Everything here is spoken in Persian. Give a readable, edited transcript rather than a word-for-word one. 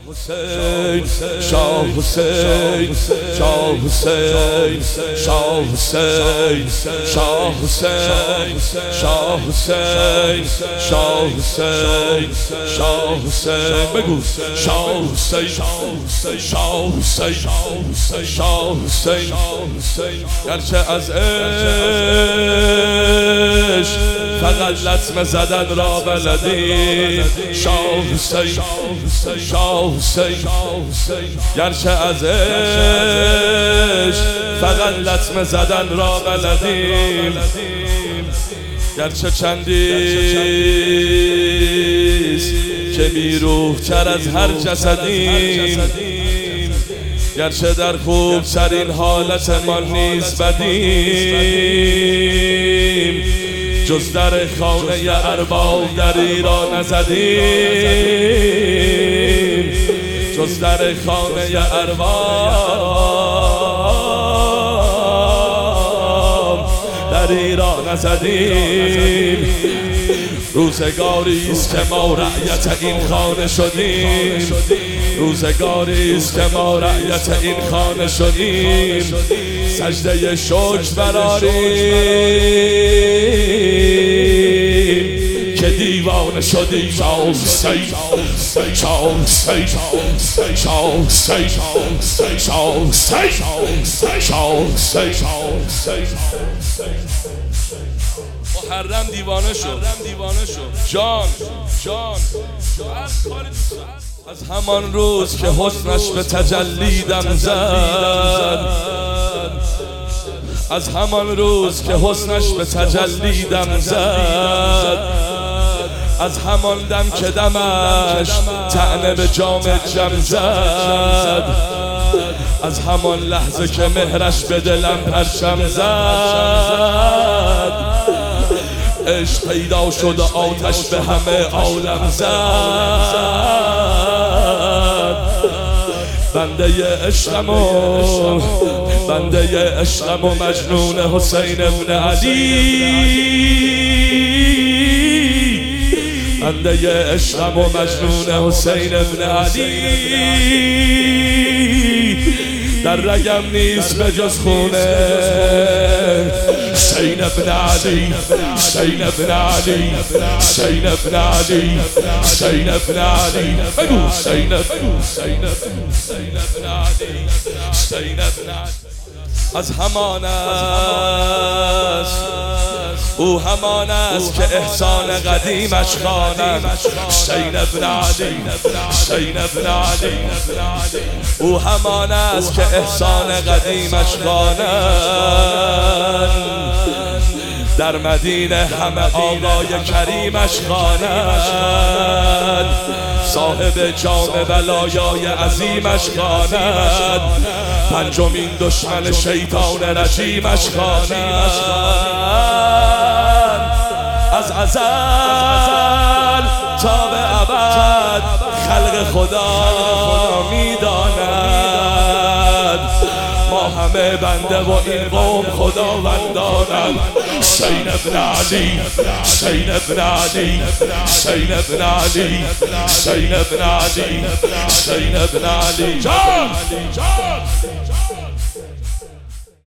حسین شاه حسین شاه حسین شاه حسین شاه حسین شاه حسین شاه حسین شاه حسین بگو شاه حسین شاه حسین شاه حسین گرچه از عشق فقط لطمه زدن را بلدیم شاه حسین شاه حسین گرچه از عشق فقط لطمه زدن را بلدیم گرچه چندیست که بیروح تر از هر جسدیم گرچه در خوب ترین حالت ما نیست بدیم جز در خانه ارباب دری را نزدیم جز در خانه ارباب دری را نزدیم روزگاری است که ما رعیت این خانه شدیم روزگاری است که ما رعیت این خانه شدیم سجده شکر برآریم که دیوانه شدیم شاه حسین شاه حسین شاه حسین شاه حسین شاه حسین محرم دیوانه شد جان از همان روز که حسنش به تجلی دم زد از همان روز که حسنش به تجلی دم زد از همان دم که دمش طعنه به جام جم زد از همان لحظه که مهرش به دلم پرچم زد عشق پیدا شد و آتش به همه عالم زد بنده عشقم و مجنون حسین ابن علی بنده عشقم و مجنون حسین ابن علی در رگم نیست به جز خونه حسین ابن علی حسین ابن علی حسین ابن علی حسین ابن علی بگو حسین ابن علی حسین ابن علی از همان است او همان است که احسان قدیمش خوانند حسین ابن علی حسین ابن علی او همان است که احسان قدیمش خوانند در مدینه همه آقای کریمش خوانند صاحب جام ولایای عظیمش خوانند پنجمین دشمن شیطان رجیمش خوانند از ازل تا به ابد خلق خدا میداند ما همه بنده و این قوم خداوندانند حسین ابن علی حسین ابن علی حسین ابن علی حسین ابن علی حسین ابن علی جان